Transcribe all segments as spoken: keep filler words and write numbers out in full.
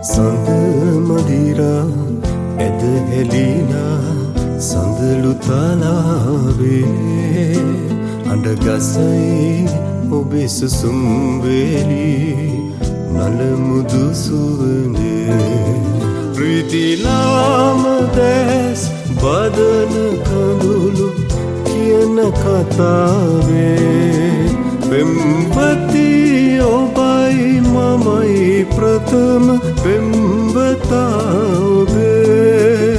සඳ මදිරා ඇද හෙලිනා සඳලු තලාවේ අඬගසයි ඔබේ සුසුම් වේලි නලමුදු සුවඳේ ප්‍රීතිලාම දැස් බදන කඳුළු කියන කතාවේ පෙම්වති ඔබයි මමයි ප්‍රථම පෙම්වතා ඔබේ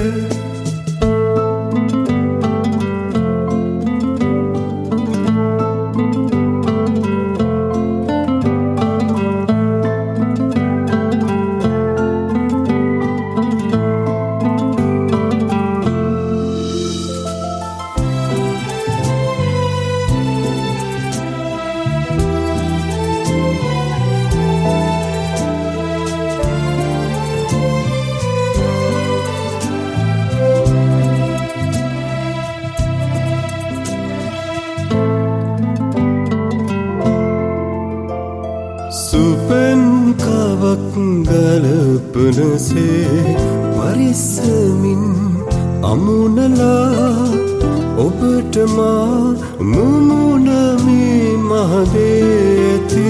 සුපෙන් කවක් ගලපනසේ පරිස්සමින් අමුණලා ඔබට මා මුමුණමි මහදේති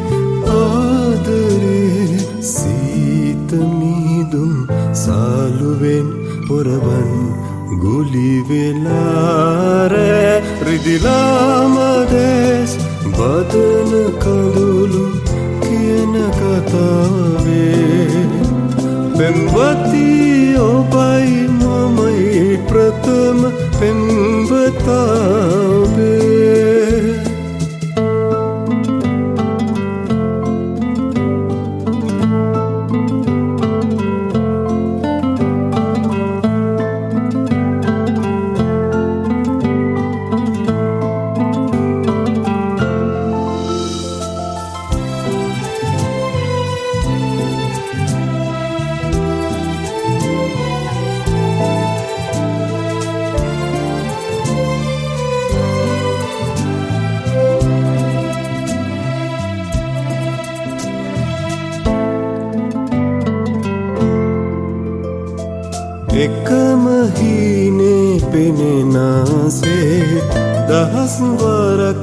ආදරේ සීතමීදුම් සාලුවෙන් පොරවන් ගුලි වෙලාරෑ රිදිලාම දැස් බදන කඳුළු කියන කතාවේ පෙම්වති ඔබයි මමයි ප්‍රථම පෙම්වතා ඔබේ එකම හීනේ පෙනෙනාසේ දහස් වරක්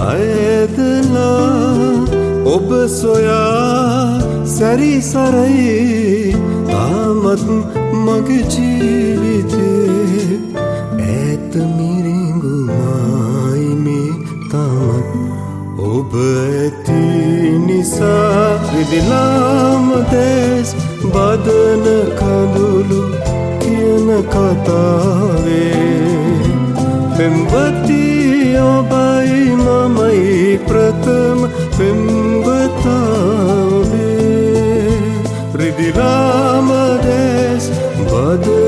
අයදලා ඔබ සොයා සැරිසරයි තාමත් මගේ ජීවිතේ ඈත මිරිඟුමයි මේ තාමත් ඔබ ඇති නිසා විදිලාම දැස් බදන කඳුළු කියන කතාවේ පෙම්වති ඔබයි මමයි ප්‍රථම පෙම්වතා ඔබේ රිදිලාම දැස් බදන